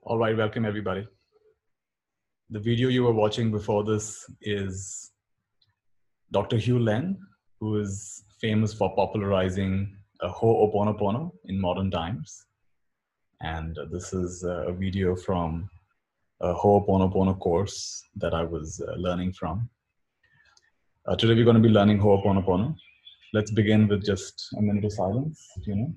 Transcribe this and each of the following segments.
All right, welcome everybody. The video you were watching before this is Dr. Hugh Len, who is famous for popularizing Ho'oponopono in modern times. And this is a video from a Ho'oponopono course that I was learning from. Today we're going to be learning Ho'oponopono. Let's begin with just a minute of silence, you know.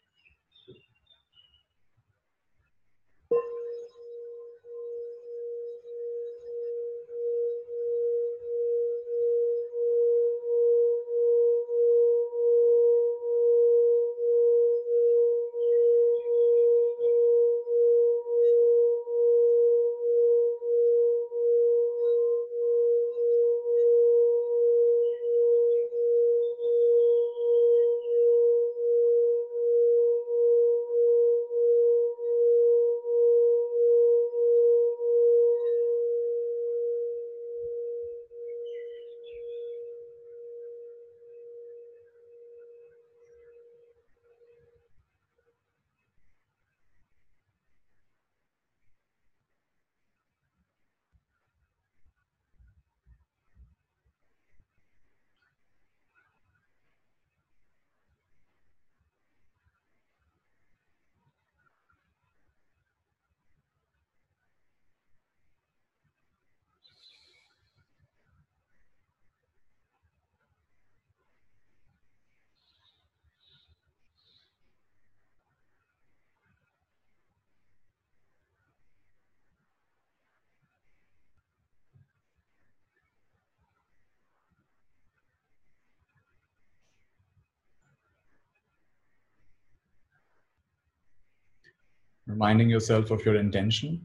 Reminding yourself of your intention.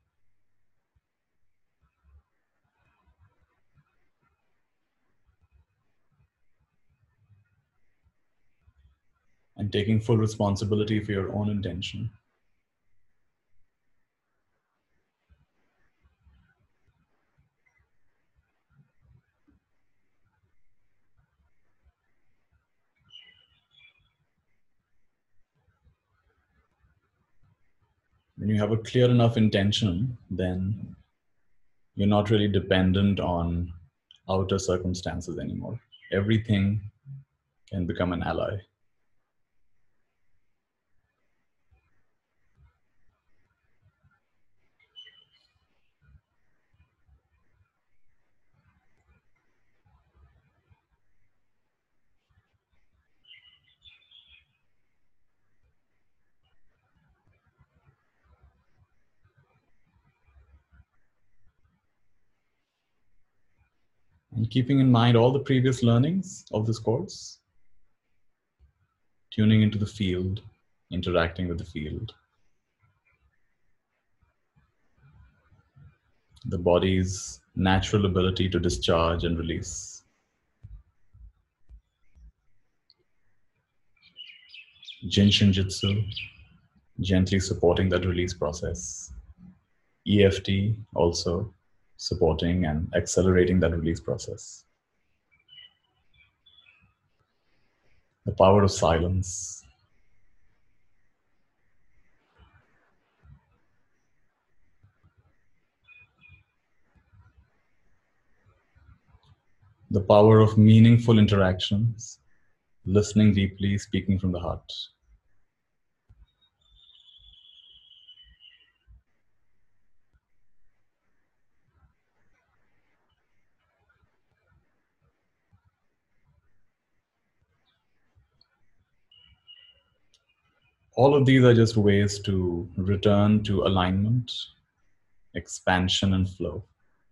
And taking full responsibility for your own intention. When you have a clear enough intention, then you're not really dependent on outer circumstances anymore. Everything can become an ally. And keeping in mind all the previous learnings of this course, tuning into the field, interacting with the field, the body's natural ability to discharge and release. Jin Shinjutsu, gently supporting that release process. EFT also supporting and accelerating that release process. The power of silence. The power of meaningful interactions, listening deeply, speaking from the heart. All of these are just ways to return to alignment, expansion, and flow.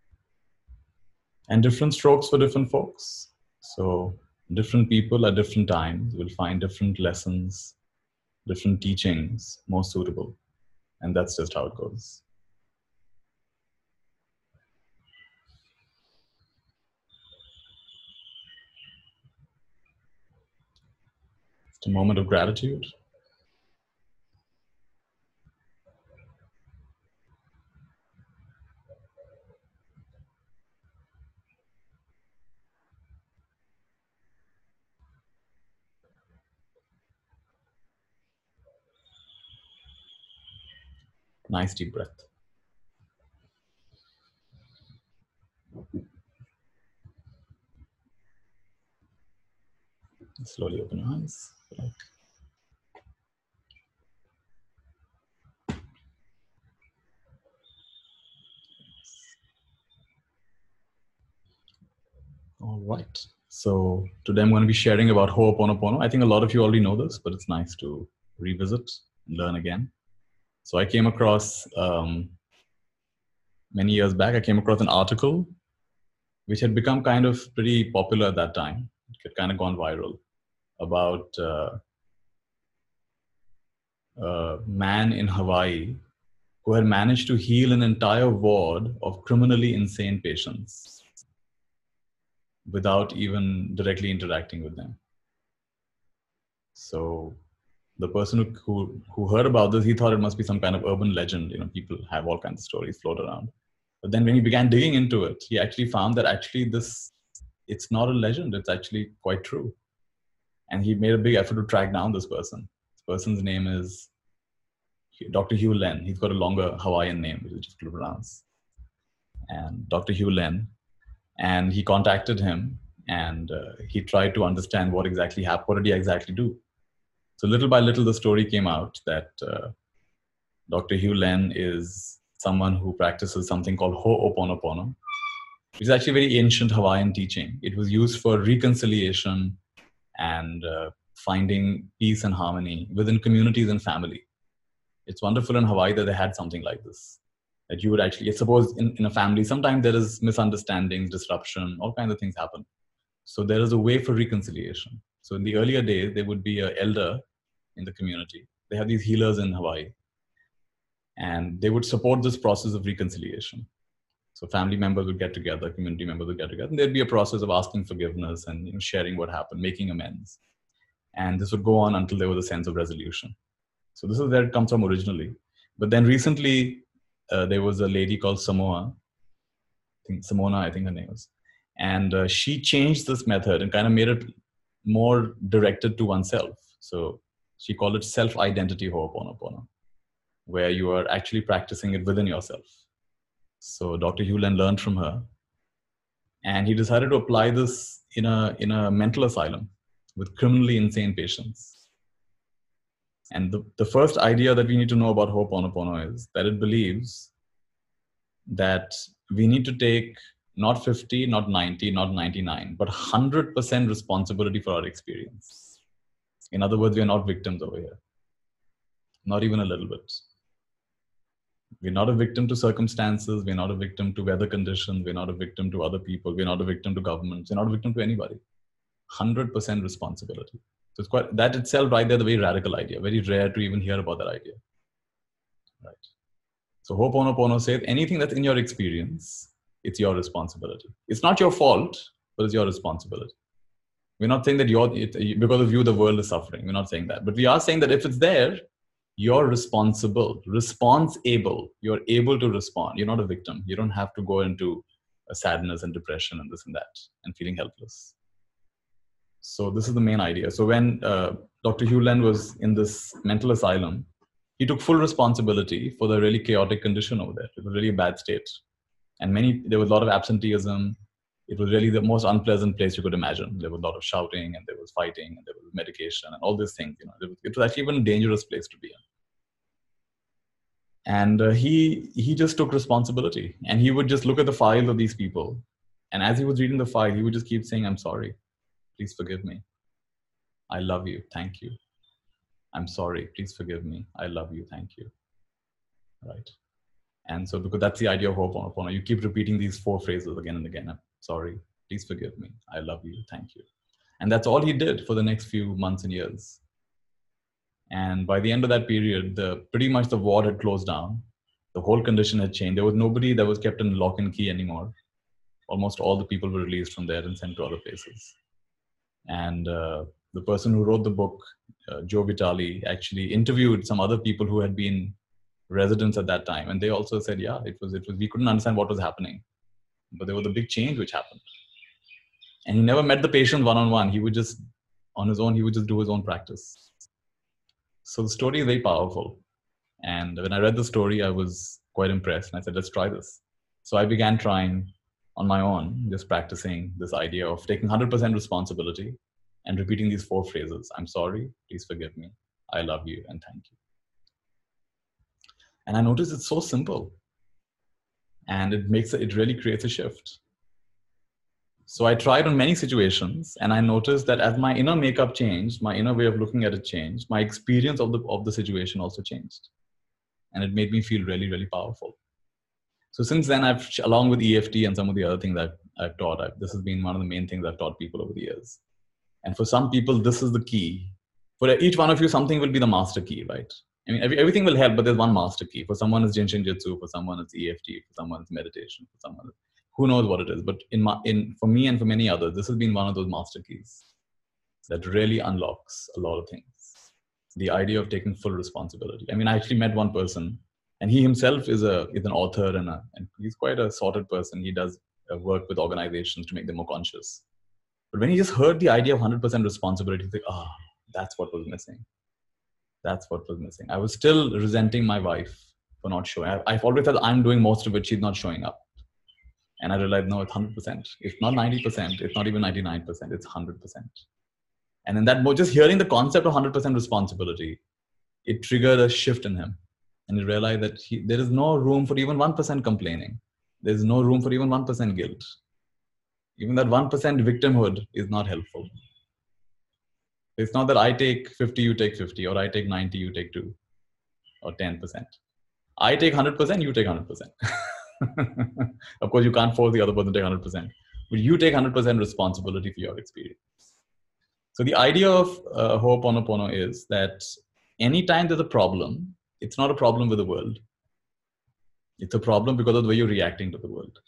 And different strokes for different folks. So different people at different times will find different lessons, different teachings more suitable. And that's just how it goes. It's a moment of gratitude. Nice deep breath. Slowly open your eyes. All right. So today I'm going to be sharing about Ho'oponopono. I think a lot of you already know this, but it's nice to revisit and learn again. So I came across, many years back, I came across an article which had become kind of pretty popular at that time. It had kind of gone viral about a man in Hawaii who had managed to heal an entire ward of criminally insane patients without even directly interacting with them. So the person who heard about this, he thought it must be some kind of urban legend. You know, people have all kinds of stories float around. But then when he began digging into it, he actually found that actually it's not a legend. It's actually quite true. And he made a big effort to track down this person. This person's name is Dr. Hugh Len. He's got a longer Hawaiian name, which is difficult to pronounce. And Dr. Hugh Len. And he contacted him and he tried to understand what exactly happened. What did he exactly do? So little by little, the story came out that Dr. Hugh Len is someone who practices something called Ho'oponopono, which is actually very ancient Hawaiian teaching. It was used for reconciliation and finding peace and harmony within communities and family. It's wonderful in Hawaii that they had something like this. That you would actually, suppose in a family, sometimes there is misunderstandings, disruption, all kinds of things happen. So there is a way for reconciliation. So in the earlier days, there would be an elder in the community. They have these healers in Hawaii. And they would support this process of reconciliation. So family members would get together, community members would get together, and there'd be a process of asking forgiveness and sharing what happened, making amends. And this would go on until there was a sense of resolution. So this is where it comes from originally. But then recently, there was a lady called Simona, I think her name was. And she changed this method and kind of made it more directed to oneself. So she called it self-identity Ho'oponopono, where you are actually practicing it within yourself. So Dr. Hugh Len learned from her, and he decided to apply this in a mental asylum with criminally insane patients. And the first idea that we need to know about Ho'oponopono is that it believes that we need to take not 50, not 90, not 99, but 100% responsibility for our experience. In other words, we are not victims over here. Not even a little bit. We're not a victim to circumstances. We're not a victim to weather conditions. We're not a victim to other people. We're not a victim to governments. We're not a victim to anybody. 100% responsibility. So it's quite, that itself right there, the very radical idea. Very rare to even hear about that idea. Right. So Ho'oponopono says anything that's in your experience, it's your responsibility. It's not your fault, but it's your responsibility. We're not saying that because of you, the world is suffering. We're not saying that. But we are saying that if it's there, you're responsible, response-able. You're able to respond. You're not a victim. You don't have to go into a sadness and depression and this and that and feeling helpless. So this is the main idea. So when Dr. Hugh Len was in this mental asylum, he took full responsibility for the really chaotic condition over there. It was really a bad state. And there was a lot of absenteeism. It was really the most unpleasant place you could imagine. There was a lot of shouting and there was fighting and there was medication and all these things. You know, it was actually even a dangerous place to be in. And he just took responsibility, and he would just look at the file of these people. And as he was reading the file, he would just keep saying, "I'm sorry, please forgive me. I love you, thank you. I'm sorry, please forgive me. I love you, thank you." Right? And so because that's the idea of Ho'oponopono, you keep repeating these 4 phrases again and again. "I'm sorry, please forgive me. I love you, thank you." And that's all he did for the next few months and years. And by the end of that period, pretty much the ward had closed down. The whole condition had changed. There was nobody that was kept in lock and key anymore. Almost all the people were released from there and sent to other places. And the person who wrote the book, Joe Vitale, actually interviewed some other people who had been residents at that time. And they also said, yeah, it was, we couldn't understand what was happening. But there was a big change which happened. And he never met the patient one-on-one. He would just, on his own, he would just do his own practice. So the story is very powerful. And when I read the story, I was quite impressed. And I said, let's try this. So I began trying on my own, just practicing this idea of taking 100% responsibility and repeating these 4 phrases. I'm sorry, please forgive me, I love you, and thank you. And I noticed it's so simple. And it really creates a shift. So I tried on many situations, and I noticed that as my inner makeup changed, my inner way of looking at it changed, my experience of the situation also changed. And it made me feel really, really powerful. So since then, along with EFT and some of the other things that I've taught, this has been one of the main things I've taught people over the years. And for some people, this is the key. For each one of you, something will be the master key, right? I mean, everything will help, but there's one master key. For someone, it's Jinshin Jitsu. For someone, it's EFT. For someone, it's meditation. For someone, who knows what it is. But for me and for many others, this has been one of those master keys that really unlocks a lot of things. The idea of taking full responsibility. I mean, I actually met one person, and he himself is an author, and he's quite a sorted person. He does work with organizations to make them more conscious. But when he just heard the idea of 100% responsibility, he's like, that's what was missing. That's what was missing. I was still resenting my wife for not showing. I've always said I'm doing most of it. She's not showing up. And I realized, no, it's 100%. It's not 90%. It's not even 99%. It's 100%. And then that, just hearing the concept of 100% responsibility, it triggered a shift in him. And he realized that there is no room for even 1% complaining. There's no room for even 1% guilt. Even that 1% victimhood is not helpful. It's not that I take 50, you take 50, or I take 90, you take 2, or 10%. I take 100%, you take 100%. Of course, you can't force the other person to take 100%, but you take 100% responsibility for your experience. So the idea of Ho'oponopono is that anytime there's a problem, it's not a problem with the world. It's a problem because of the way you're reacting to the world.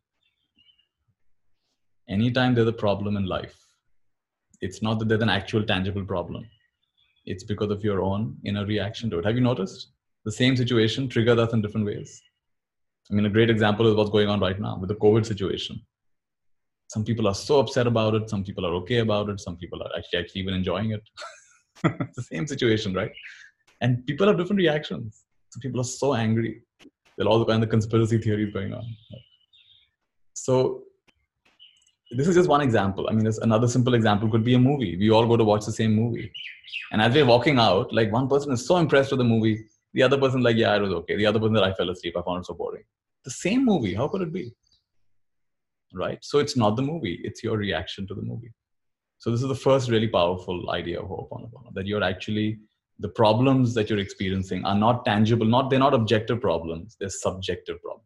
Anytime there's a problem in life, it's not that there's an actual tangible problem. It's because of your own inner reaction to it. Have you noticed? The same situation triggers us in different ways. I mean, a great example is what's going on right now with the COVID situation. Some people are so upset about it. Some people are okay about it. Some people are actually even enjoying it. It's the same situation, right? And people have different reactions. Some people are so angry. There are all the kind of conspiracy theories going on. So this is just one example. I mean, there's another simple example could be a movie. We all go to watch the same movie. And as we're walking out, like one person is so impressed with the movie. The other person like, yeah, it was okay. The other person that I fell asleep. I found it so boring. The same movie. How could it be? Right? So it's not the movie. It's your reaction to the movie. So this is the first really powerful idea of Ho'oponopono, that you're actually, the problems that you're experiencing are not tangible. They're not objective problems. They're subjective problems.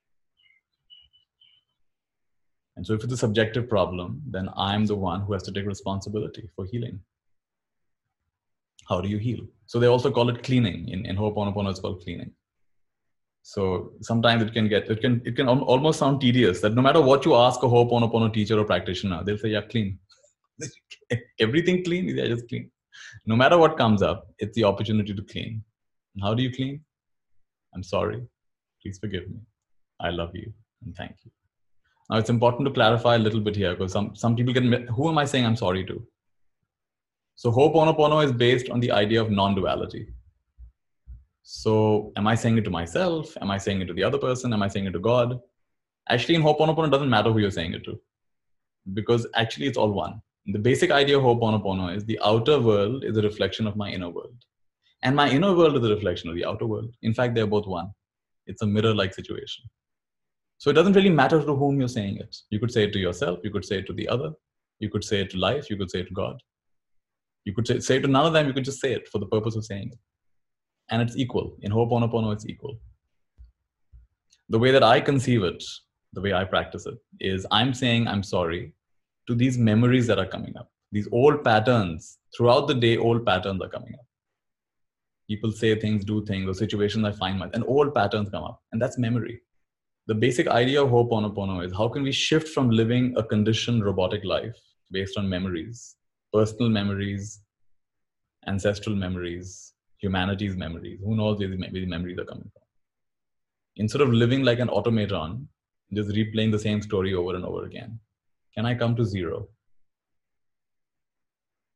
And so if it's a subjective problem, then I'm the one who has to take responsibility for healing. How do you heal? So they also call it cleaning. In Ho'oponopono, it's called cleaning. So sometimes it can almost sound tedious that no matter what you ask a Ho'oponopono teacher or practitioner, they'll say, yeah, clean. Everything clean? Yeah, just clean. No matter what comes up, it's the opportunity to clean. And how do you clean? I'm sorry. Please forgive me. I love you. And thank you. Now, it's important to clarify a little bit here because some people who am I saying I'm sorry to? So Ho'oponopono is based on the idea of non-duality. So am I saying it to myself? Am I saying it to the other person? Am I saying it to God? Actually, in Ho'oponopono, it doesn't matter who you're saying it to, because actually it's all one. The basic idea of Ho'oponopono is the outer world is a reflection of my inner world. And my inner world is a reflection of the outer world. In fact, they're both one. It's a mirror-like situation. So it doesn't really matter to whom you're saying it. You could say it to yourself. You could say it to the other. You could say it to life. You could say it to God. You could say it to none of them. You could just say it for the purpose of saying it. And it's equal. In Ho'oponopono, it's equal. The way that I conceive it, the way I practice it, is I'm saying I'm sorry to these memories that are coming up. These old patterns. Throughout the day, old patterns are coming up. People say things, do things, or situations I find myself, and old patterns come up. And that's memory. The basic idea of Ho'oponopono is how can we shift from living a conditioned robotic life based on memories, personal memories, ancestral memories, humanity's memories. Who knows where the memories are coming from? Instead of living like an automaton, just replaying the same story over and over again, can I come to zero?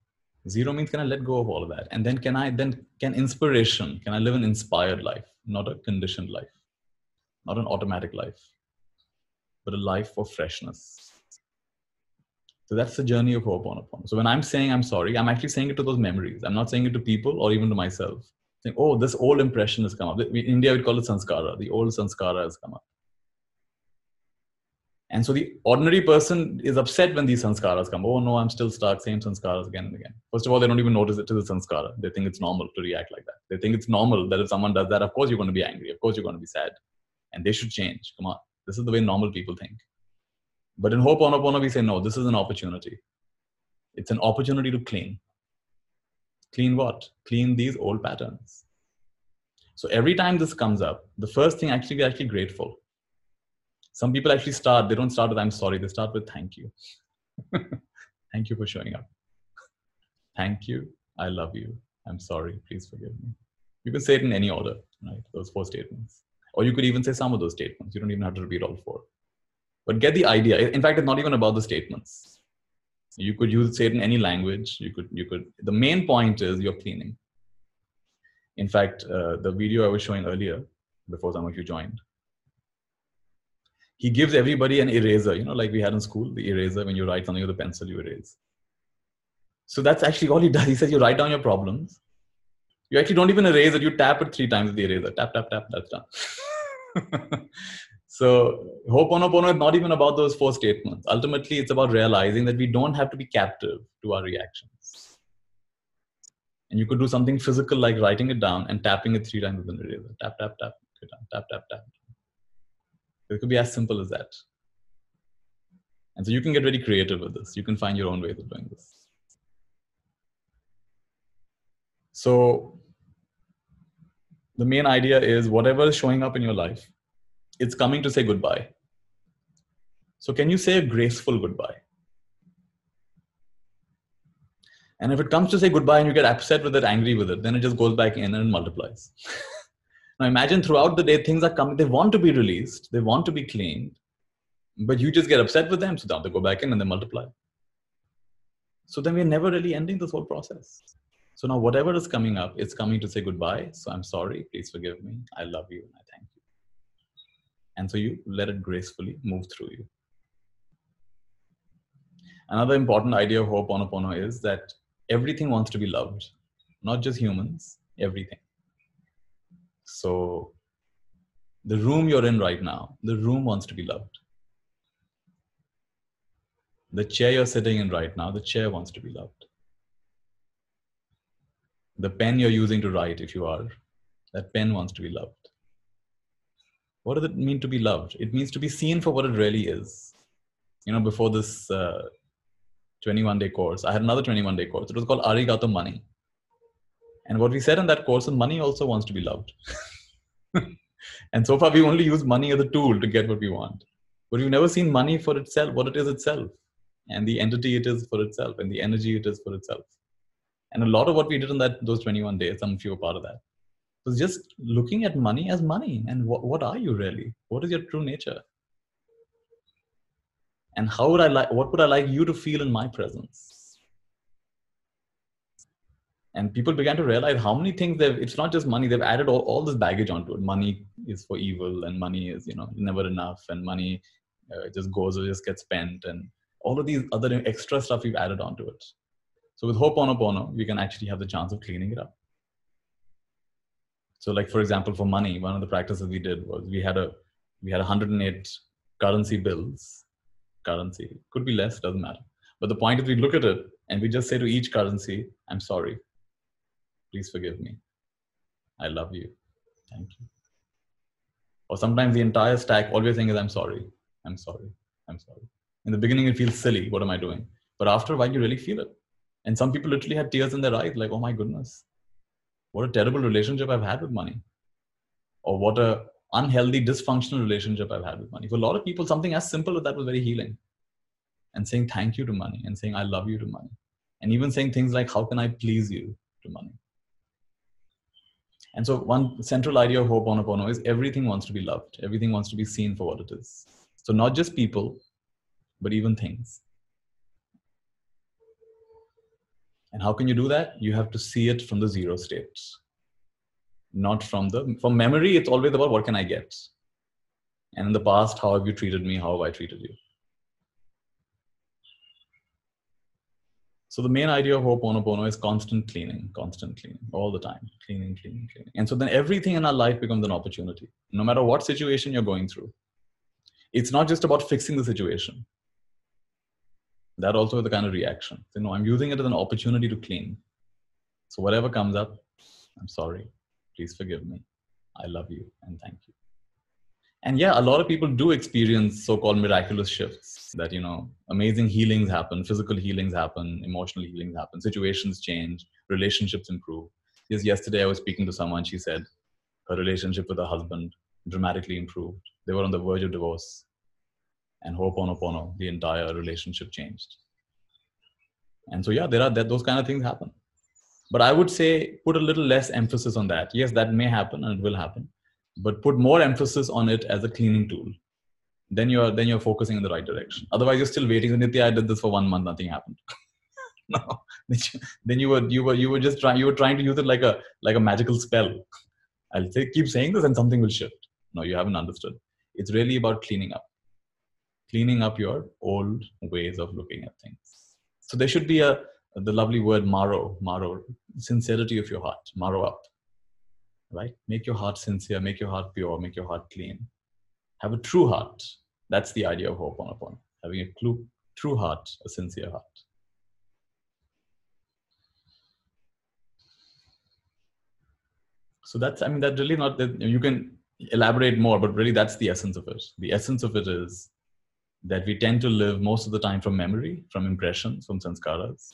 Zero means, can I let go of all of that? And then can inspiration, can I live an inspired life, not a conditioned life, not an automatic life, but a life of freshness. So that's the journey of Ho'oponopono. So when I'm saying I'm sorry, I'm actually saying it to those memories. I'm not saying it to people or even to myself. Saying, oh, this old impression has come up. In India, we call it sanskara. The old sanskara has come up. And so the ordinary person is upset when these sanskaras come. Oh no, I'm still stuck, same sanskaras again and again. First of all, they don't even notice it to the sanskara. They think it's normal to react like that. They think it's normal that if someone does that, of course you're going to be angry. Of course you're going to be sad. And they should change. Come on. This is the way normal people think. But in Ho'oponopono, we say, no, this is an opportunity. It's an opportunity to clean. Clean what? Clean these old patterns. So every time this comes up, the first thing actually, we're actually grateful. Some people actually start, they don't start with I'm sorry, they start with thank you. Thank you for showing up. Thank you, I love you, I'm sorry, please forgive me. You can say it in any order, right? Those 4 statements. Or you could even say some of those statements. You don't even have to repeat all 4. But get the idea. In fact, it's not even about the statements. You could say it in any language. You could. The main point is you're cleaning. In fact, the video I was showing earlier, before some of you joined, he gives everybody an eraser, like we had in school, the eraser. When you write something with a pencil, you erase. So that's actually all he does. He says you write down your problems. You actually don't even erase it. You tap it 3 times with the eraser. Tap, tap, tap, that's done. So Ho'oponopono is not even about those 4 statements. Ultimately, it's about realizing that we don't have to be captive to our reactions. And you could do something physical like writing it down and tapping it 3 times with an eraser. Tap, tap, tap, tap, tap, tap. It could be as simple as that. And so you can get very creative with this. You can find your own ways of doing this. So the main idea is whatever is showing up in your life, it's coming to say goodbye. So can you say a graceful goodbye? And if it comes to say goodbye and you get upset with it, angry with it, then it just goes back in and multiplies. Now imagine throughout the day, things are coming, they want to be released, they want to be cleaned, but you just get upset with them, so now they go back in and they multiply. So then we're never really ending this whole process. So now whatever is coming up, it's coming to say goodbye. So I'm sorry, please forgive me. I love you and I thank you. And so you let it gracefully move through you. Another important idea of Ho'oponopono is that everything wants to be loved, not just humans, everything. So the room you're in right now, the room wants to be loved. The chair you're sitting in right now, the chair wants to be loved. The pen you're using to write, if you are, that pen wants to be loved. What does it mean to be loved? It means to be seen for what it really is. Before this 21-day course, I had another 21-day course. It was called Arigato Money. And what we said in that course is money also wants to be loved. And so far, we only use money as a tool to get what we want. But we've never seen money for itself, what it is itself, and the entity it is for itself, and the energy it is for itself. And a lot of what we did in those 21 days, some of you were part of that, was just looking at money as money. And what are you really? What is your true nature? And what would I like you to feel in my presence? And people began to realize how many things it's not just money, they've added all this baggage onto it. Money is for evil, and money is, never enough, and money just goes or just gets spent, and all of these other extra stuff we've added onto it. So with Ho'oponopono, we can actually have the chance of cleaning it up. So like, for example, for money, one of the practices we did was we had 108 currency bills. Currency could be less, doesn't matter. But the point is we look at it and we just say to each currency, I'm sorry. Please forgive me. I love you. Thank you. Or sometimes the entire stack, all we're saying is, I'm sorry. I'm sorry. I'm sorry. In the beginning, it feels silly. What am I doing? But after a while, you really feel it. And some people literally had tears in their eyes, like, oh my goodness, what a terrible relationship I've had with money. Or what a unhealthy, dysfunctional relationship I've had with money. For a lot of people, something as simple as that was very healing. And saying thank you to money, and saying I love you to money. And even saying things like, how can I please you to money? And so one central idea of Ho'oponopono is everything wants to be loved. Everything wants to be seen for what it is. So not just people, but even things. And how can you do that? You have to see it from the zero state, not from memory. It's always about what can I get? And in the past, how have you treated me? How have I treated you? So the main idea of Ho'oponopono is constant cleaning all the time, cleaning. And so then everything in our life becomes an opportunity, no matter what situation you're going through. It's not just about fixing the situation. That also is the kind of reaction. So, no, I'm using it as an opportunity to clean. So whatever comes up, I'm sorry, please forgive me. I love you and thank you. And yeah, a lot of people do experience so-called miraculous shifts that, amazing healings happen, physical healings happen, emotional healings happen, situations change, relationships improve. Just yesterday I was speaking to someone, she said her relationship with her husband dramatically improved. They were on the verge of divorce. And Ho'oponopono, the entire relationship changed. And so yeah, those kind of things happen. But I would say put a little less emphasis on that. Yes, that may happen and it will happen. But put more emphasis on it as a cleaning tool. Then you're focusing in the right direction. Otherwise, you're still waiting. Nitya, I did this for 1 month, nothing happened. No, then you were trying to use it like a magical spell. I'll say keep saying this and something will shift. No, you haven't understood. It's really about cleaning up your old ways of looking at things. So there should be the lovely word maro, sincerity of your heart, maro up. Right? Make your heart sincere, make your heart pure, make your heart clean. Have a true heart. That's the idea of Ho'oponopono. Having a true heart, a sincere heart. So that really not that you can elaborate more, but really that's the essence of it. The essence of it is that we tend to live most of the time from memory, from impressions, from sanskaras.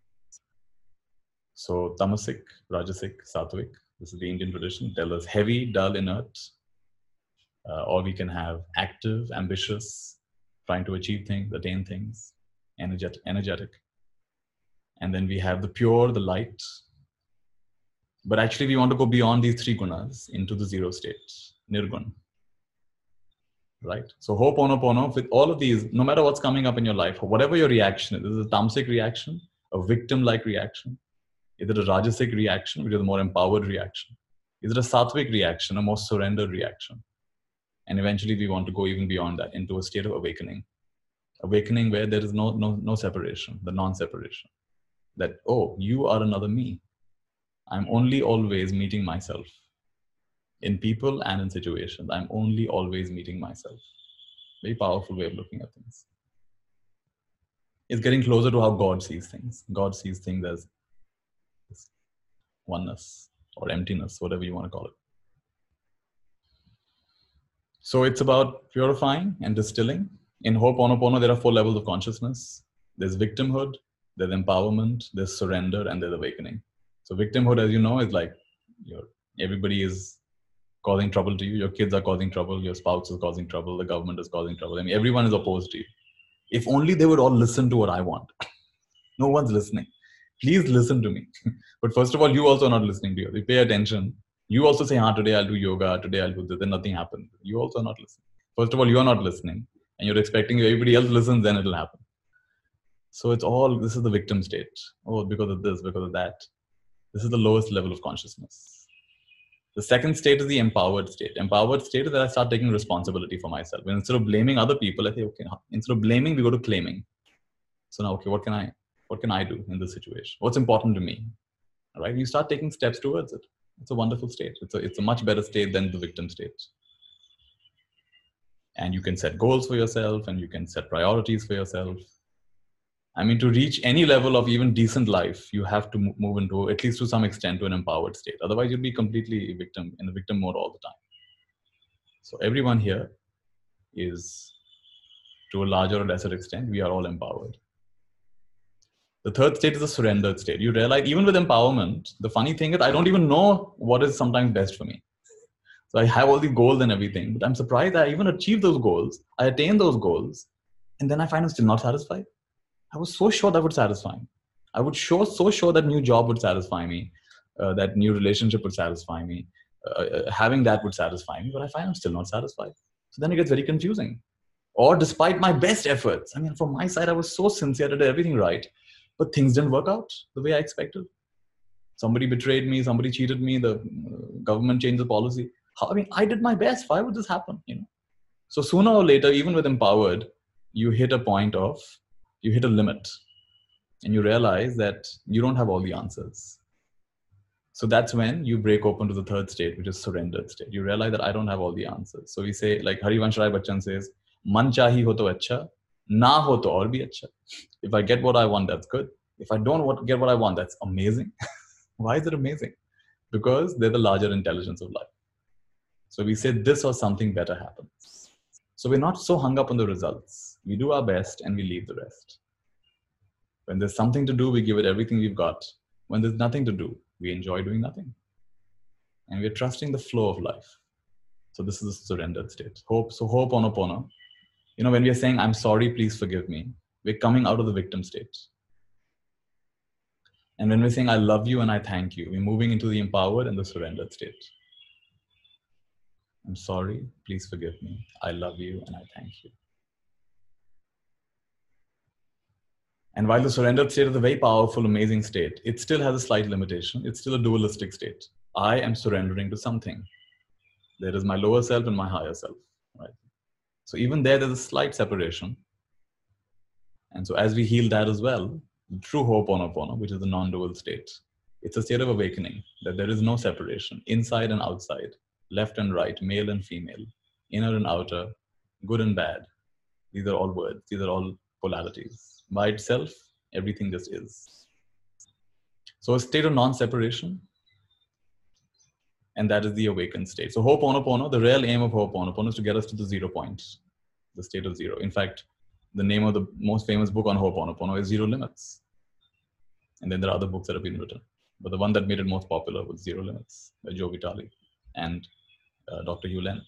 So tamasic, rajasic, sattvic. This is the Indian tradition. Tell us heavy, dull, inert. Or we can have active, ambitious, trying to achieve things, attain things, energetic. And then we have the pure, the light. But actually we want to go beyond these three gunas into the zero state, nirgun. Right? So Ho'oponopono, with all of these, no matter what's coming up in your life, whatever your reaction is, this is a tamasic reaction, a victim-like reaction. Is it a rajasic reaction, which is a more empowered reaction? Is it a sattvic reaction, a more surrendered reaction? And eventually we want to go even beyond that into a state of awakening. Awakening where there is no separation, the non-separation. That, oh, you are another me. I'm only always meeting myself. In people and in situations, I'm only always meeting myself. Very powerful way of looking at things. It's getting closer to how God sees things. God sees things as oneness or emptiness, whatever you want to call it. So it's about purifying and distilling. In Ho'oponopono, there are 4 levels of consciousness. There's victimhood, there's empowerment, there's surrender, and there's awakening. So victimhood, as you know, is like everybody is causing trouble to you. Your kids are causing trouble. Your spouse is causing trouble. The government is causing trouble. I mean, everyone is opposed to you. If only they would all listen to what I want. No one's listening. Please listen to me. But first of all, you also are not listening to you. You pay attention. You also say, today I'll do yoga. Today I'll do this. Then nothing happens. You also are not listening. First of all, you are not listening. And you're expecting everybody else listens, then it'll happen. So this is the victim state. Oh, because of this, because of that. This is the lowest level of consciousness. The second state is the empowered state. Empowered state is that I start taking responsibility for myself. And instead of blaming other people, I say, okay, instead of blaming, we go to claiming. So now, okay, what can I do in this situation? What's important to me? All right, you start taking steps towards it. It's a wonderful state. It's a much better state than the victim state. And you can set goals for yourself and you can set priorities for yourself. I mean, to reach any level of even decent life, you have to move into, at least to some extent, to an empowered state. Otherwise, you'll be completely in a victim mode all the time. So everyone here is, to a larger or lesser extent, we are all empowered. The third state is a surrendered state. You realize, even with empowerment, the funny thing is, I don't even know what is sometimes best for me. So I have all the goals and everything, but I'm surprised I even achieve those goals. I attain those goals, and then I find I'm still not satisfied. I was so sure that would satisfy me. I was so sure that new job would satisfy me, that new relationship would satisfy me, having that would satisfy me, but I find I'm still not satisfied. So then it gets very confusing. Or despite my best efforts, I mean, from my side, I was so sincere, I did everything right, but things didn't work out the way I expected. Somebody betrayed me, somebody cheated me, the government changed the policy. I mean, I did my best. Why would this happen? So sooner or later, even with empowered, you hit a limit, and you realize that you don't have all the answers. So that's when you break open to the third state, which is surrendered state. You realize that I don't have all the answers. So we say, like Harivansh Rai Bachchan says, "Man chahi ho to acha, na ho to aur bhi acha." If I get what I want, that's good. If I don't get what I want, that's amazing. Why is it amazing? Because they're the larger intelligence of life. So we say this or something better happens. So we're not so hung up on the results. We do our best and we leave the rest. When there's something to do, we give it everything we've got. When there's nothing to do, we enjoy doing nothing. And we're trusting the flow of life. So this is a surrendered state. Hope, so Ho'oponopono. When we are saying, I'm sorry, please forgive me, we're coming out of the victim state. And when we're saying, I love you and I thank you, we're moving into the empowered and the surrendered state. I'm sorry, please forgive me. I love you and I thank you. And while the surrendered state is a very powerful, amazing state, it still has a slight limitation. It's still a dualistic state. I am surrendering to something. There is my lower self and my higher self, right? So even there's a slight separation. And so as we heal that as well, through Ho'oponopono, which is the non-dual state, it's a state of awakening that there is no separation, inside and outside, left and right, male and female, inner and outer, good and bad. These are all words. These are all polarities. By itself, everything just is. So a state of non-separation, and that is the awakened state. So Ho'oponopono, the real aim of Ho'oponopono is to get us to the 0 point, the state of zero. In fact, the name of the most famous book on Ho'oponopono is Zero Limits. And then there are other books that have been written. But the one that made it most popular was Zero Limits by Joe Vitale and Dr. Hew Len.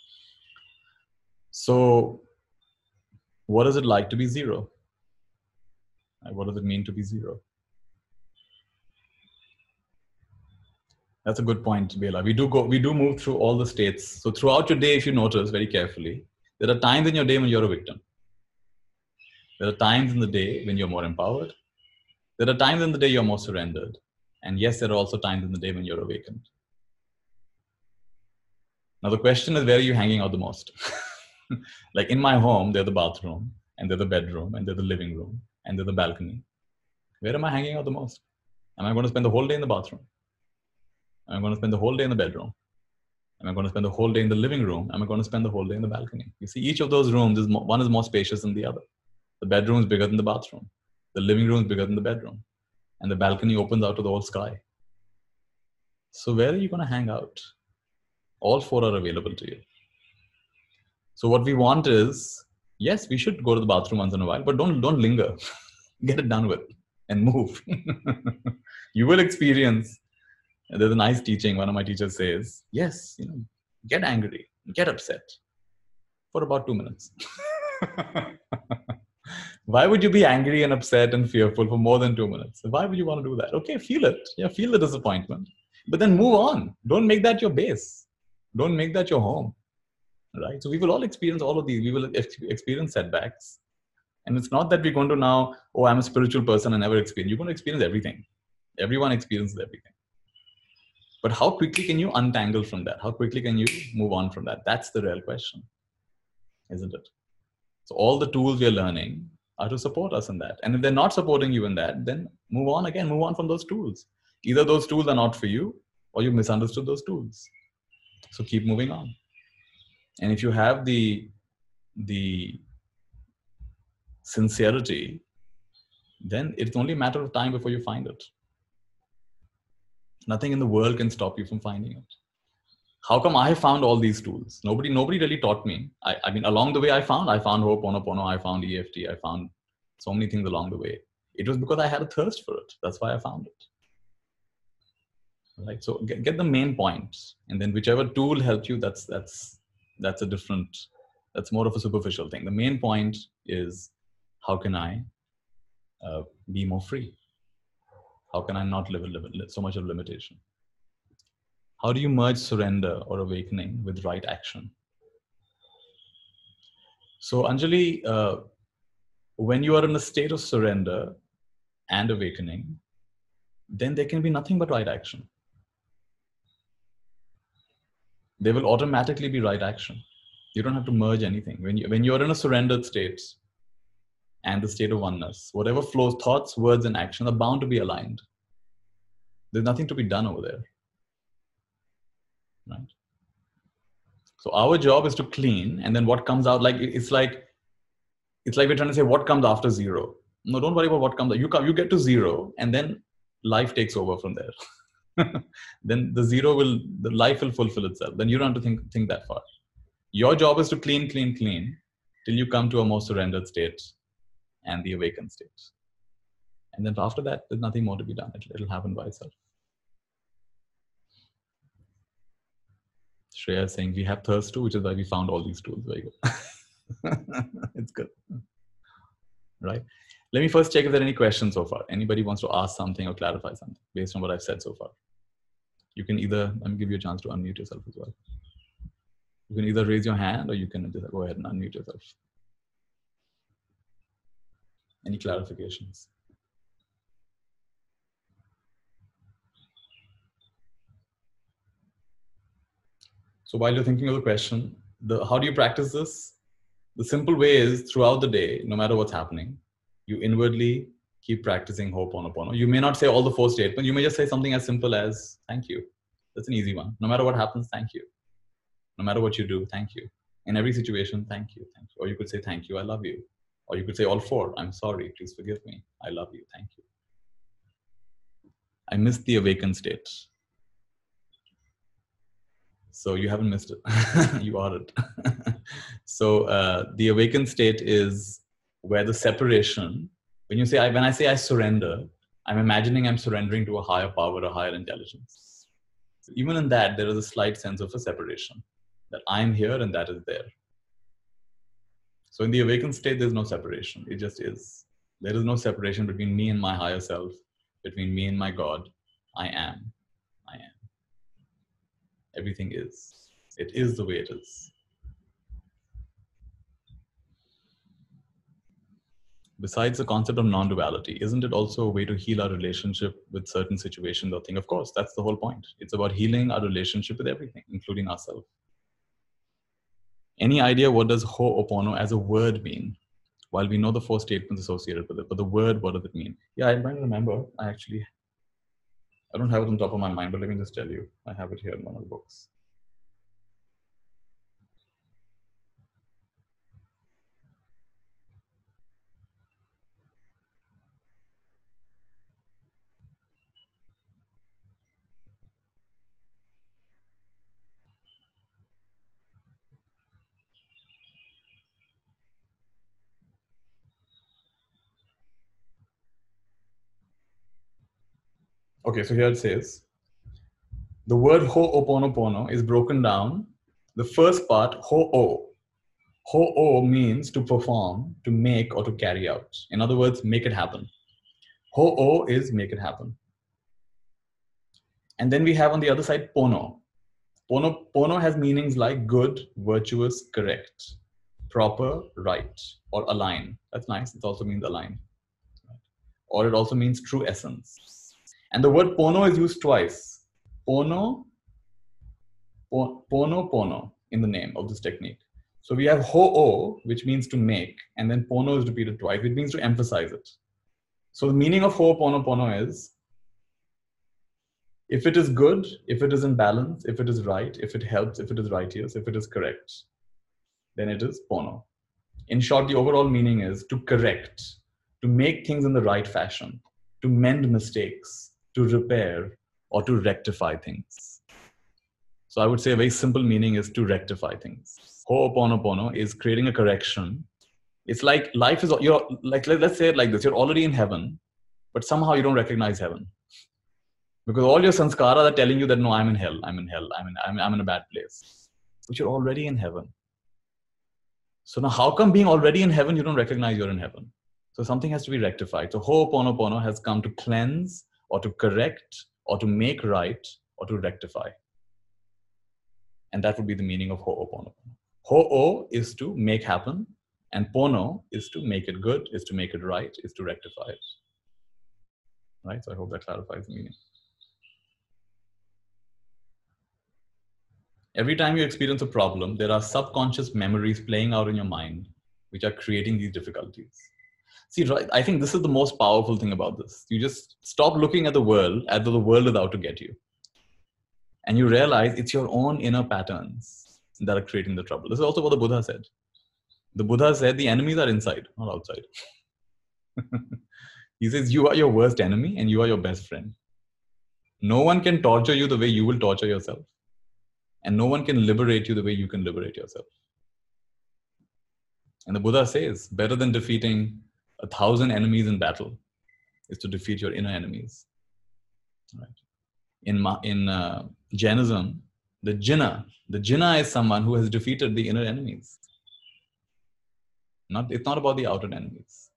So what is it like to be zero? What does it mean to be zero? That's a good point, Bela. We do move through all the states. So throughout your day, if you notice very carefully, there are times in your day when you're a victim. There are times in the day when you're more empowered. There are times in the day you're more surrendered. And yes, there are also times in the day when you're awakened. Now the question is, where are you hanging out the most? Like in my home, there's the bathroom, and there's the bedroom, and there's the living room, and there's the balcony. Where am I hanging out the most? Am I going to spend the whole day in the bathroom? Am I going to spend the whole day in the bedroom? Am I going to spend the whole day in the living room? Am I going to spend the whole day in the balcony? You see, each of those rooms, one is more spacious than the other. The bedroom is bigger than the bathroom. The living room is bigger than the bedroom. And the balcony opens out to the whole sky. So where are you going to hang out? All four are available to you. So what we want is, yes, we should go to the bathroom once in a while, but don't linger. Get it done with and move. You will experience. There's a nice teaching. One of my teachers says, yes, get angry, get upset for about 2 minutes. Why would you be angry and upset and fearful for more than 2 minutes? Why would you want to do that? Okay, feel it. Yeah, feel the disappointment. But then move on. Don't make that your base. Don't make that your home. Right? So we will all experience all of these. We will experience setbacks. And it's not that we're going to now, oh, I'm a spiritual person and never experience. You're going to experience everything. Everyone experiences everything. But how quickly can you untangle from that? How quickly can you move on from that? That's the real question, isn't it? So all the tools we're learning are to support us in that. And if they're not supporting you in that, then move on again, move on from those tools. Either those tools are not for you or you misunderstood those tools. So keep moving on. And if you have the sincerity, then it's only a matter of time before you find it. Nothing in the world can stop you from finding it. How come I found all these tools? Nobody really taught me. I mean, along the way, I found Ho'oponopono, I found EFT, I found so many things along the way. It was because I had a thirst for it. That's why I found it. Right? So get the main points, and then whichever tool helps you, that's a different, that's more of a superficial thing. The main point is, how can I be more free? How can I not live so much of limitation? How do you merge surrender or awakening with right action? So Anjali, when you are in a state of surrender, and awakening, then there can be nothing but right action. There will automatically be right action. You don't have to merge anything. When you're in a surrendered state and the state of oneness, whatever flows, thoughts, words, and action are bound to be aligned. There's nothing to be done over there. Right? So our job is to clean, and then what comes out, it's like we're trying to say what comes after zero. No, don't worry about what comes. You get to zero, and then life takes over from there. Then the life will fulfill itself. Then you don't have to think that far. Your job is to clean till you come to a more surrendered state and the awakened state. And then after that, there's nothing more to be done. It'll happen by itself. Shreya is saying we have thirst too, which is why we found all these tools. Very good. It's good. Right. Let me first check if there are any questions so far. Anybody wants to ask something or clarify something based on what I've said so far. You can either, let me give you a chance to unmute yourself as well. You can either raise your hand or you can just go ahead and unmute yourself. Any clarifications? So while you're thinking of the question, how do you practice this? The simple way is throughout the day, no matter what's happening, you inwardly keep practicing Ho'oponopono. You may not say all the 4 statements. You may just say something as simple as thank you. That's an easy one. No matter what happens, thank you. No matter what you do, thank you. In every situation, thank you. Thank you. Or you could say, thank you, I love you. Or you could say all 4, I'm sorry, please forgive me. I love you, thank you. I missed the awakened state. So you haven't missed it. You are it. So the awakened state is where the separation, when I say I surrender, I'm imagining I'm surrendering to a higher power, a higher intelligence. So even in that, there is a slight sense of a separation, that I'm here and that is there. So in the awakened state, there's no separation. It just is. There is no separation between me and my higher self, between me and my God. I am. I am. Everything is. It is the way it is. Besides the concept of non-duality, isn't it also a way to heal our relationship with certain situations or thing? Of course, that's the whole point. It's about healing our relationship with everything, including ourselves. Any idea what does Ho'opono as a word mean? While we know the 4 statements associated with it, but the word, what does it mean? Yeah, I might remember. I don't have it on top of my mind, but let me just tell you. I have it here in one of the books. Okay, so here it says, the word Ho'oponopono is broken down. The first part, Ho'o. Ho'o means to perform, to make, or to carry out. In other words, make it happen. Ho'o is make it happen. And then we have on the other side, Pono. Pono has meanings like good, virtuous, correct, proper, right, or align. That's nice. It also means align. Or it also means true essence. And the word Pono is used twice. Pono in the name of this technique. So we have Ho'o, which means to make, and then Pono is repeated twice, which means to emphasize it. So the meaning of Ho'oponopono is, if it is good, if it is in balance, if it is right, if it helps, if it is righteous, if it is correct, then it is Pono. In short, the overall meaning is to correct, to make things in the right fashion, to mend mistakes, to repair, or to rectify things. So I would say a very simple meaning is to rectify things. Ho'oponopono is creating a correction. It's like life is, let's say it like this, you're already in heaven, but somehow you don't recognize heaven. Because all your sanskaras are telling you that, no, I'm in hell, I'm in a bad place. But you're already in heaven. So now how come being already in heaven, you don't recognize you're in heaven? So something has to be rectified. So Ho'oponopono has come to cleanse, or to correct, or to make right, or to rectify. And that would be the meaning of Ho'oponopono. Ho'o is to make happen, and Pono is to make it good, is to make it right, is to rectify it. right? So I hope that clarifies the meaning. Every time you experience a problem, there are subconscious memories playing out in your mind, which are creating these difficulties. See, right, I think this is the most powerful thing about this. You just stop looking at the world as though the world is out to get you. And you realize it's your own inner patterns that are creating the trouble. This is also what the Buddha said. The Buddha said the enemies are inside, not outside. He says you are your worst enemy and you are your best friend. No one can torture you the way you will torture yourself. And no one can liberate you the way you can liberate yourself. And the Buddha says, better than defeating 1,000 enemies in battle is to defeat your inner enemies. Right? In Jainism, the Jinnah is someone who has defeated the inner enemies. It's not about the outer enemies.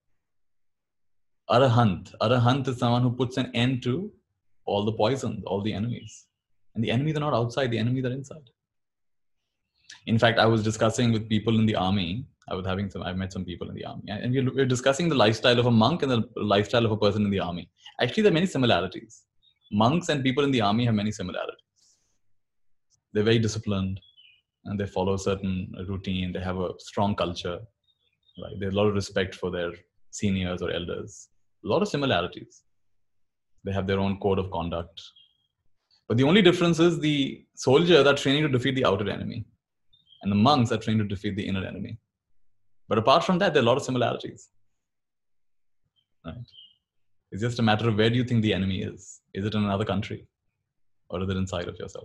Arahant is someone who puts an end to all the poisons, all the enemies. And the enemies are not outside, the enemies are inside. In fact, I was discussing with people in the army. I met some people in the army, and we're discussing the lifestyle of a monk and the lifestyle of a person in the army. Actually, there are many similarities. Monks and people in the army have many similarities. They're very disciplined, and they follow a certain routine. They have a strong culture. Right? There's a lot of respect for their seniors or elders. A lot of similarities. They have their own code of conduct. But the only difference is the soldiers are training to defeat the outer enemy, and the monks are trained to defeat the inner enemy. But apart from that, there are a lot of similarities. Right? It's just a matter of where do you think the enemy is? Is it in another country? Or is it inside of yourself?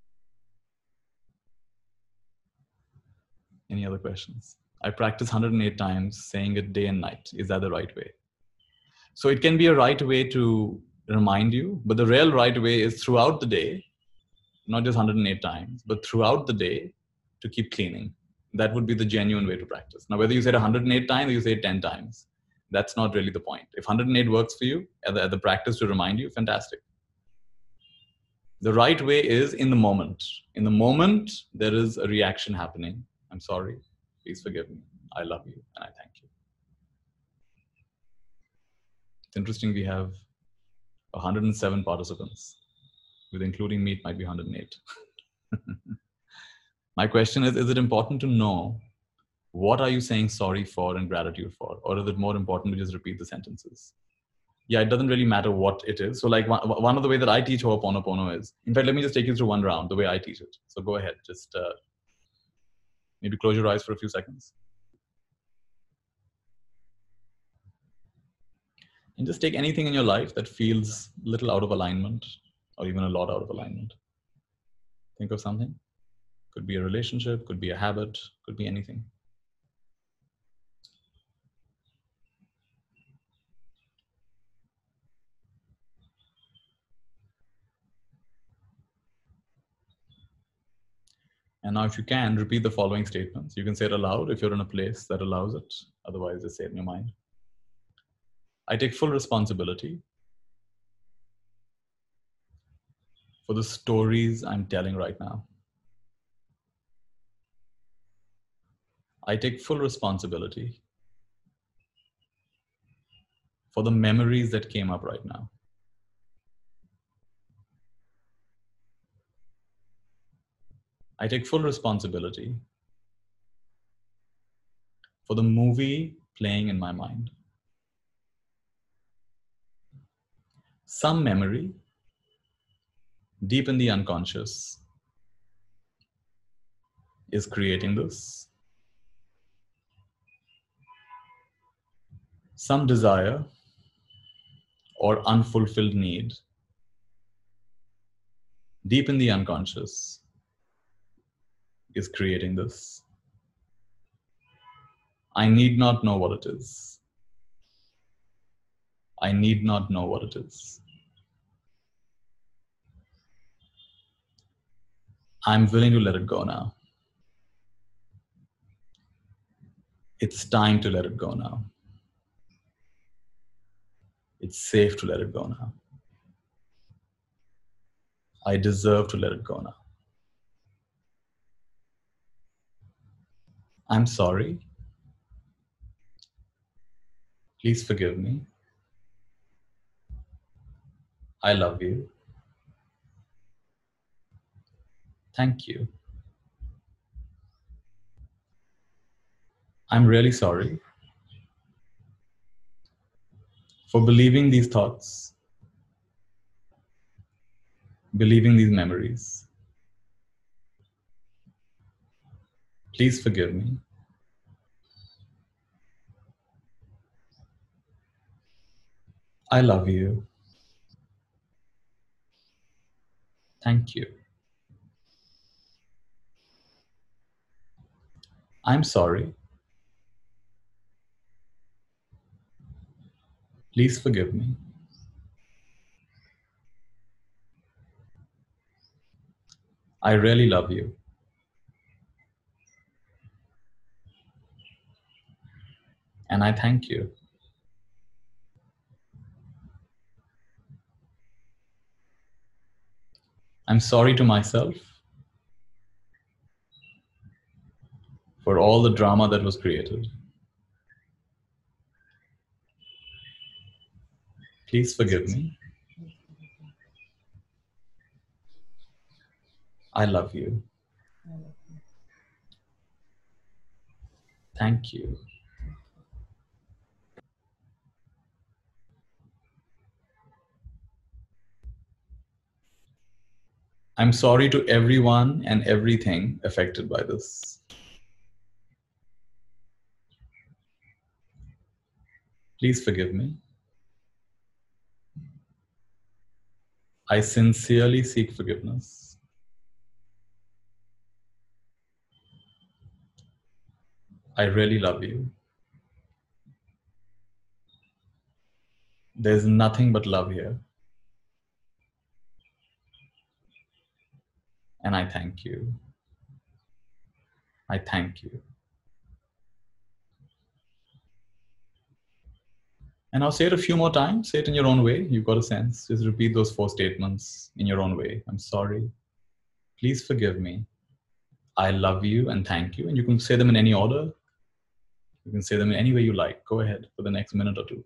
Any other questions? I practice 108 times, saying it day and night. Is that the right way? So it can be a right way to remind you, but the real right way is throughout the day, not just 108 times, but throughout the day to keep cleaning. That would be the genuine way to practice. Now, whether you say it 108 times or you say it 10 times, that's not really the point. If 108 works for you at the practice to remind you, fantastic. The right way is in the moment. In the moment, there is a reaction happening. I'm sorry. Please forgive me. I love you and I thank you. It's interesting we have 107 participants, with including me, it might be 108. My question is it important to know what are you saying sorry for and gratitude for? Or is it more important to just repeat the sentences? Yeah, it doesn't really matter what it is. So like one of the way that I teach Ho'oponopono is, in fact, let me just take you through one round, the way I teach it. So go ahead, just maybe close your eyes for a few seconds. And just take anything in your life that feels a little out of alignment or even a lot out of alignment. Think of something. Could be a relationship, could be a habit, could be anything. And now if you can, repeat the following statements. You can say it aloud if you're in a place that allows it. Otherwise, just say it in your mind. I take full responsibility for the stories I'm telling right now. I take full responsibility for the memories that came up right now. I take full responsibility for the movie playing in my mind. Some memory deep in the unconscious is creating this. Some desire or unfulfilled need deep in the unconscious is creating this. I need not know what it is. I need not know what it is. I'm willing to let it go now. It's time to let it go now. It's safe to let it go now. I deserve to let it go now. I'm sorry. Please forgive me. I love you. Thank you. I'm really sorry for believing these thoughts, believing these memories. Please forgive me. I love you. Thank you. I'm sorry. Please forgive me. I really love you. And I thank you. I'm sorry to myself for all the drama that was created. Please forgive me. I love you. Thank you. I'm sorry to everyone and everything affected by this. Please forgive me. I sincerely seek forgiveness. I really love you. There's nothing but love here. And I thank you. I thank you. And I'll say it a few more times. Say it in your own way. You've got a sense. Just repeat those 4 statements in your own way. I'm sorry. Please forgive me. I love you and thank you. And you can say them in any order. You can say them in any way you like. Go ahead for the next minute or two.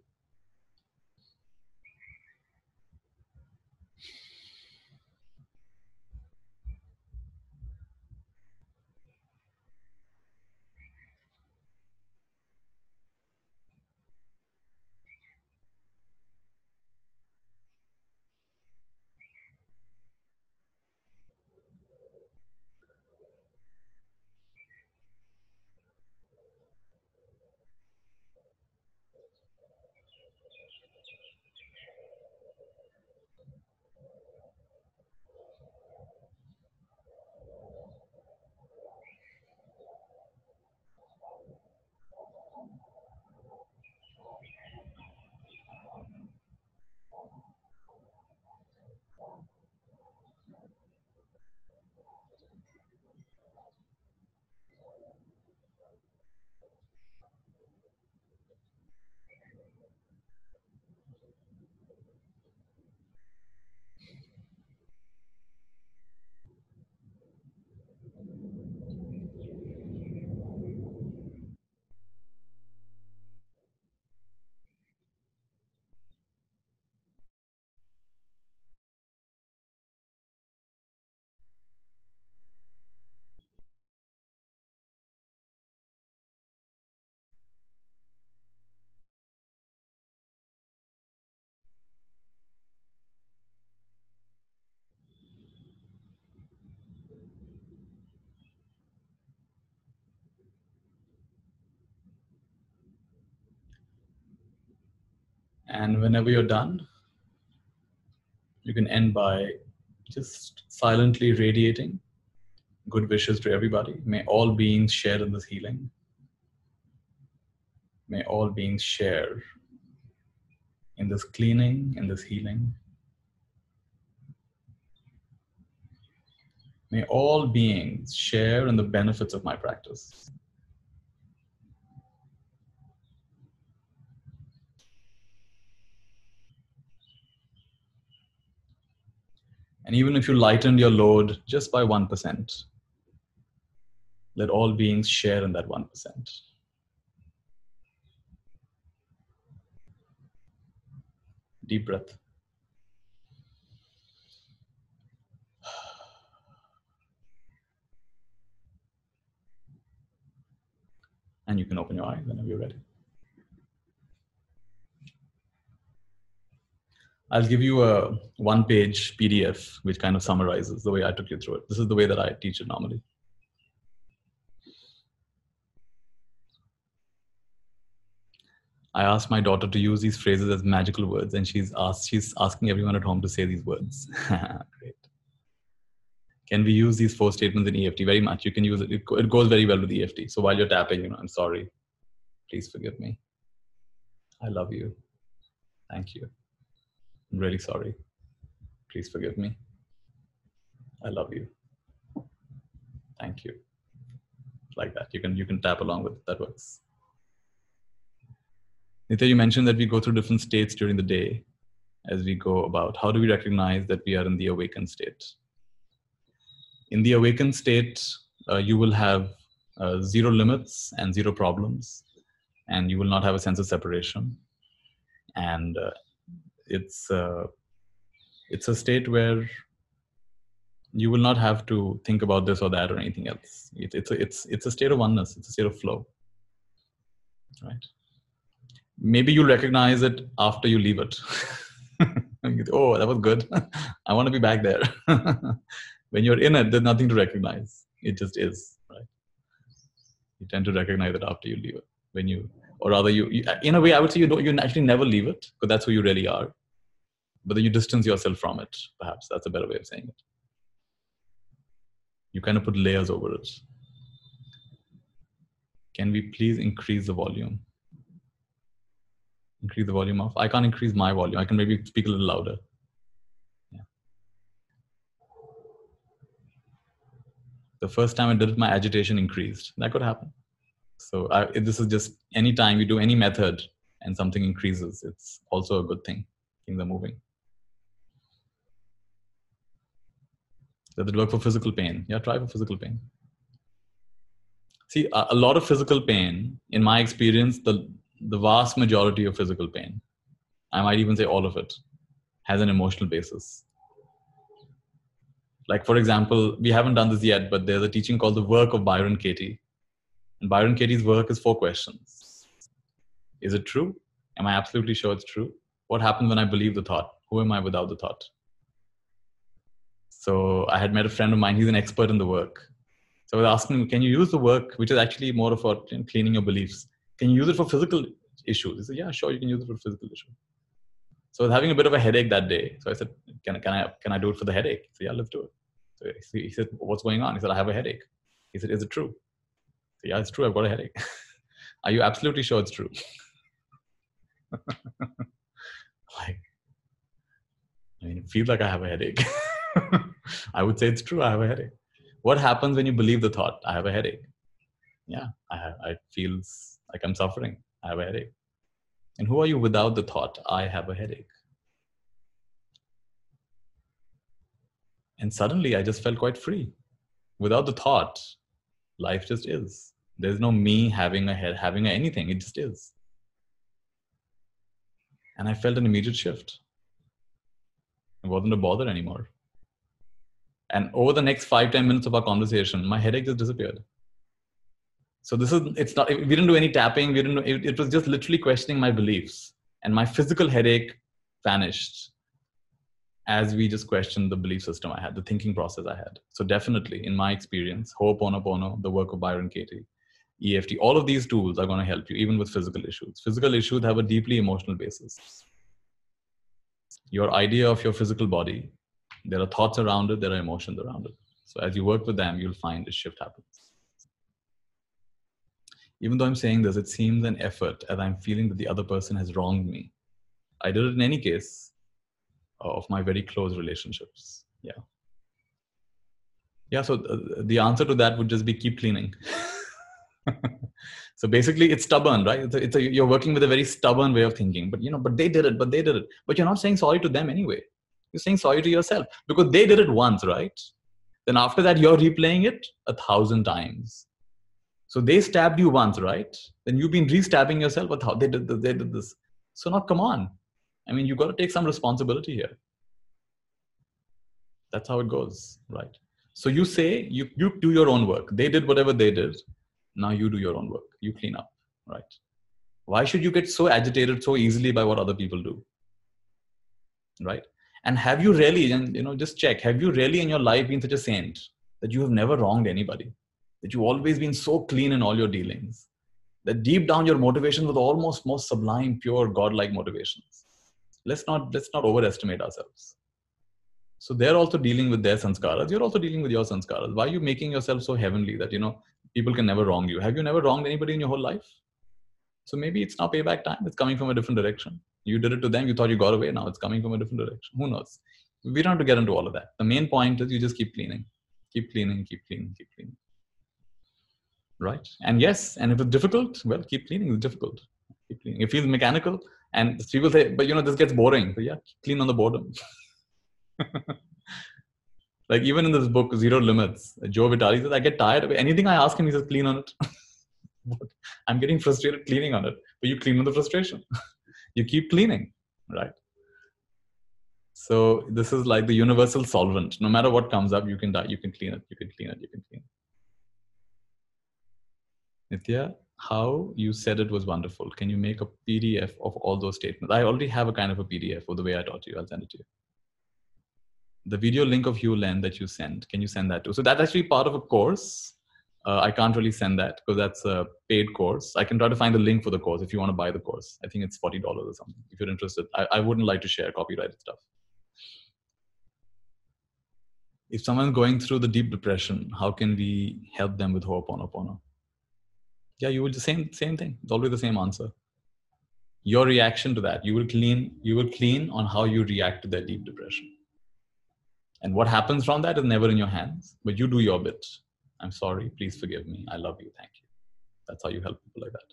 And whenever you're done, you can end by just silently radiating good wishes to everybody. May all beings share in this healing. May all beings share in this cleaning, in this healing. May all beings share in the benefits of my practice. And even if you lightened your load just by 1%, let all beings share in that 1%. Deep breath. And you can open your eyes whenever you're ready. I'll give you a one-page PDF, which kind of summarizes the way I took you through it. This is the way that I teach it normally. I asked my daughter to use these phrases as magical words, and she's asking everyone at home to say these words. Great. Can we use these 4 statements in EFT? Very much. You can use it. It goes very well with EFT. So while you're tapping, I'm sorry. Please forgive me. I love you. Thank you. I'm really sorry. Please forgive me. I love you. Thank you. Like that. You can tap along with it. That works. Nitya, you mentioned that we go through different states during the day as we go about. How do we recognize that we are in the awakened state? In the awakened state, you will have 0 limits and 0 problems, and you will not have a sense of separation. And it's a state where you will not have to think about this or that or anything else. It's a state of oneness. It's a state of flow, right? Maybe you'll recognize it after you leave it. Oh, that was good. I want to be back there. When you're in it, there's nothing to recognize. It just is, right? You tend to recognize it after you leave it. When you, or rather, you in a way, I would say you actually never leave it, because that's who you really are. But then you distance yourself from it. Perhaps that's a better way of saying it. You kind of put layers over it. Can we please increase the volume? Increase the volume of? I can't increase my volume. I can maybe speak a little louder. Yeah. The first time I did it, my agitation increased. That could happen. So this is just any time you do any method and something increases, it's also a good thing. Things are moving. Does it work for physical pain? Yeah, try for physical pain. See, a lot of physical pain, in my experience, the vast majority of physical pain, I might even say all of it, has an emotional basis. Like, for example, we haven't done this yet, but there's a teaching called The Work of Byron Katie. And Byron Katie's work is 4 questions. Is it true? Am I absolutely sure it's true? What happens when I believe the thought? Who am I without the thought? So I had met a friend of mine, he's an expert in the work. So I was asking him, can you use the work, which is actually more of cleaning your beliefs? Can you use it for physical issues? He said, yeah, sure, you can use it for physical issues. So I was having a bit of a headache that day. So I said, can I do it for the headache? He said, yeah, let's do it. So he said, what's going on? He said, I have a headache. He said, is it true? I said, yeah, it's true, I've got a headache. Are you absolutely sure it's true? It feels like I have a headache. I would say it's true, I have a headache. What happens when you believe the thought, I have a headache? Yeah, it feels like I'm suffering. I have a headache. And who are you without the thought, I have a headache? And suddenly I just felt quite free. Without the thought, life just is. There's no me having a head, having anything. It just is. And I felt an immediate shift. It wasn't a bother anymore. And over the next 5-10 minutes of our conversation, my headache just disappeared. So it's not, we didn't do any tapping. It was just literally questioning my beliefs, and my physical headache vanished as we just questioned the belief system I had, the thinking process I had. So definitely, in my experience, Ho'oponopono, the work of Byron Katie, EFT, all of these tools are going to help you, even with physical issues. Physical issues have a deeply emotional basis. Your idea of your physical body, there are thoughts around it, there are emotions around it. So as you work with them, you'll find a shift happens. Even though I'm saying this, it seems an effort as I'm feeling that the other person has wronged me. I did it in any case of my very close relationships. Yeah. Yeah, so the answer to that would just be keep cleaning. So basically it's stubborn, right? You're working with a very stubborn way of thinking, but they did it. But you're not saying sorry to them anyway. You're saying sorry to yourself because they did it once, right? Then after that, you're replaying it 1,000 times. So they stabbed you once, right? Then you've been re-stabbing yourself. They did this. So now come on. I mean, you've got to take some responsibility here. That's how it goes, right? So you say, you do your own work. They did whatever they did. Now you do your own work. You clean up, right? Why should you get so agitated so easily by what other people do, right? And have you really, and just check, have you really in your life been such a saint that you have never wronged anybody, that you've always been so clean in all your dealings, that deep down your motivation was almost most sublime, pure, godlike motivations? Let's not overestimate ourselves. So they're also dealing with their sanskaras. You're also dealing with your sanskaras. Why are you making yourself so heavenly that people can never wrong you? Have you never wronged anybody in your whole life? So maybe it's now payback time. It's coming from a different direction. You did it to them. You thought you got away. Now it's coming from a different direction. Who knows? We don't have to get into all of that. The main point is you just keep cleaning. Keep cleaning, keep cleaning, keep cleaning. Right? And yes, and if it's difficult, well, keep cleaning. It's difficult. Keep cleaning. It feels mechanical. And people say, but this gets boring. But yeah, clean on the boredom. Like even in this book, Zero Limits, Joe Vitale says, I get tired of it. Anything I ask him, he says, clean on it. I'm getting frustrated cleaning on it. But you clean on the frustration. You keep cleaning, right? So this is like the universal solvent. No matter what comes up, you can clean it. You can clean it. You can clean it. Nitya, how you said it was wonderful. Can you make a PDF of all those statements? I already have a kind of a PDF of the way I taught you. I'll send it to you. The video link of Hugh Len that you sent, can you send that too? So that's actually part of a course. I can't really send that because that's a paid course. I can try to find the link for the course if you want to buy the course. I think it's $40 or something. If you're interested, I wouldn't like to share copyrighted stuff. If someone's going through the deep depression, how can we help them with Ho'oponopono? Yeah, you will the same thing. It's always the same answer. Your reaction to that, you will clean on how you react to that deep depression. And what happens from that is never in your hands, but you do your bit. I'm sorry, please forgive me. I love you, thank you. That's how you help people like that.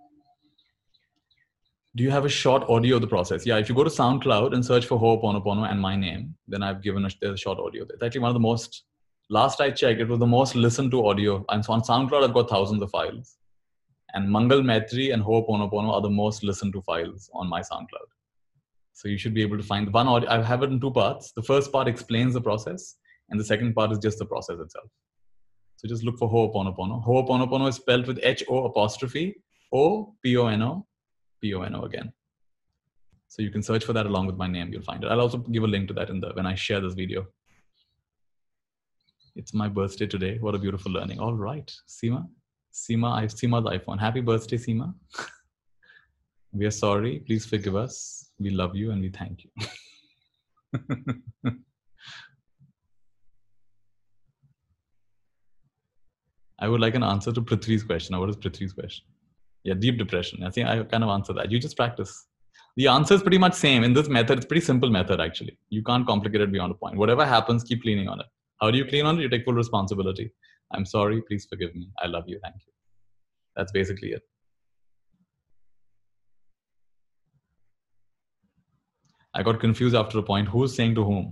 Do you have a short audio of the process? Yeah, if you go to SoundCloud and search for Ho'oponopono and my name, then I've given there's a short audio. It's actually one of the most, last I checked, it was the most listened to audio. And so on SoundCloud, I've got thousands of files. And Mangal Maitri and Ho'oponopono are the most listened to files on my SoundCloud. So you should be able to find one audio. I have it in two parts. The first part explains the process, and the second part is just the process itself. So just look for Ho'oponopono. Ho'oponopono is spelled with H-O''O''P-O-N-O again. So you can search for that along with my name. You'll find it. I'll also give a link to that when I share this video. It's my birthday today. What a beautiful learning. All right, Seema. Seema's iPhone. Happy birthday, Seema. We are sorry. Please forgive us. We love you and we thank you. I would like an answer to Prithvi's question. Now, what is Prithvi's question? Yeah, deep depression. I think I kind of answered that. You just practice. The answer is pretty much same. In this method, it's pretty simple method, actually. You can't complicate it beyond a point. Whatever happens, keep cleaning on it. How do you clean on it? You take full responsibility. I'm sorry. Please forgive me. I love you. Thank you. That's basically it. I got confused after a point. Who's saying to whom?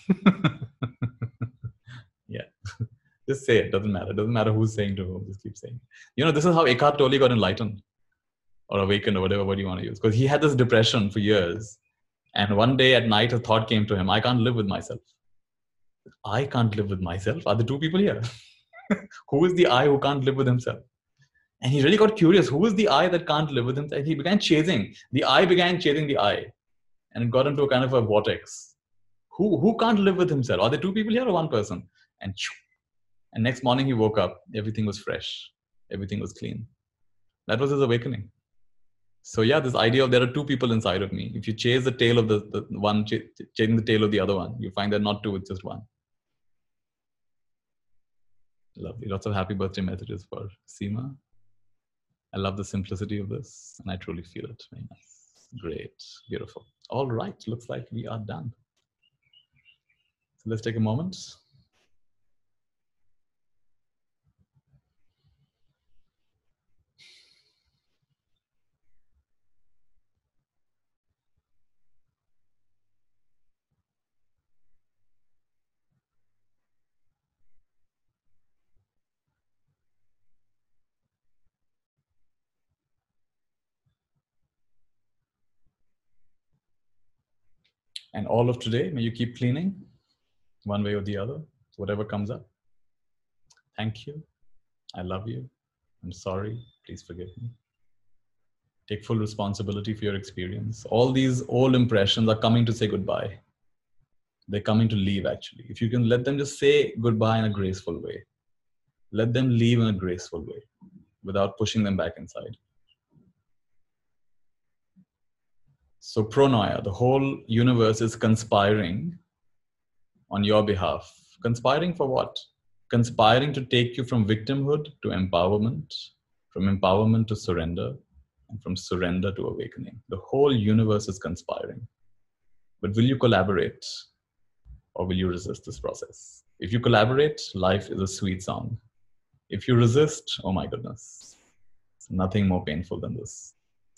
Yeah. Just say it. Doesn't matter. Doesn't matter who's saying to whom. Just keep saying. This is how Eckhart Tolle got enlightened or awakened or whatever word you want to use. Because he had this depression for years. And one day at night, a thought came to him. I can't live with myself. I can't live with myself. Are there two people here? Who is the I who can't live with himself? And he really got curious. Who is the I that can't live with himself? He began chasing. The I began chasing the I. And it got into a kind of a vortex. Who can't live with himself? Are there two people here or one person? And next morning he woke up. Everything was fresh. Everything was clean. That was his awakening. So yeah, this idea of there are two people inside of me. If you chase the tail of the one, chasing the tail of the other one, you find that not two, it's just one. Lovely. Lots of happy birthday messages for Seema. I love the simplicity of this and I truly feel it. Very nice. Great. Beautiful. All right. Looks like we are done. So let's take a moment. And all of today, may you keep cleaning one way or the other, whatever comes up. Thank you. I love you. I'm sorry, please forgive me. Take full responsibility for your experience. All these old impressions are coming to say goodbye. They're coming to leave, actually. If you can let them just say goodbye in a graceful way, let them leave in a graceful way without pushing them back inside. So pronoia, the whole universe is conspiring on your behalf. Conspiring for what? Conspiring to take you from victimhood to empowerment, from empowerment to surrender, and from surrender to awakening. The whole universe is conspiring. But will you collaborate or will you resist this process? If you collaborate, life is a sweet song. If you resist, oh my goodness, nothing more painful than this.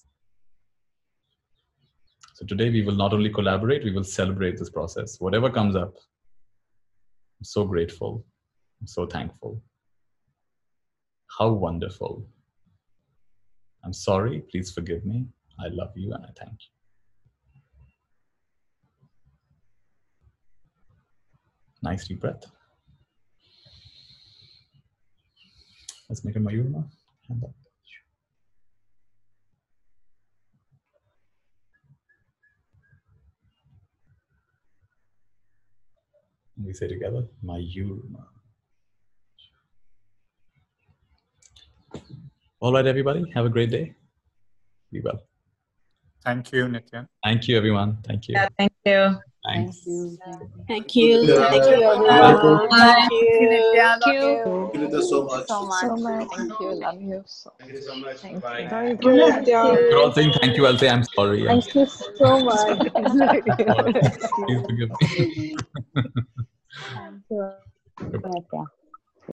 So today we will not only collaborate, we will celebrate this process. Whatever comes up, I'm so grateful. I'm so thankful. How wonderful. I'm sorry, please forgive me. I love you and I thank you. Nice deep breath. Let's make a Mayurma. Hand up. We say together, Mayurma. All right, everybody, have a great day. Be well. Thank you, Nityan. Thank you, everyone. Thank you. Yeah, thank you. Thanks. Thank you. Yeah. Thank you, everyone. Thank you. Thank you. Thank you so much. So much. Thank you. Love you. Thank you so much. Thank Bye. you. Thank you, Nitya. You're all saying thank you. I'll say I'm sorry. Thank you so much. Please forgive me. Thank you, Nitya.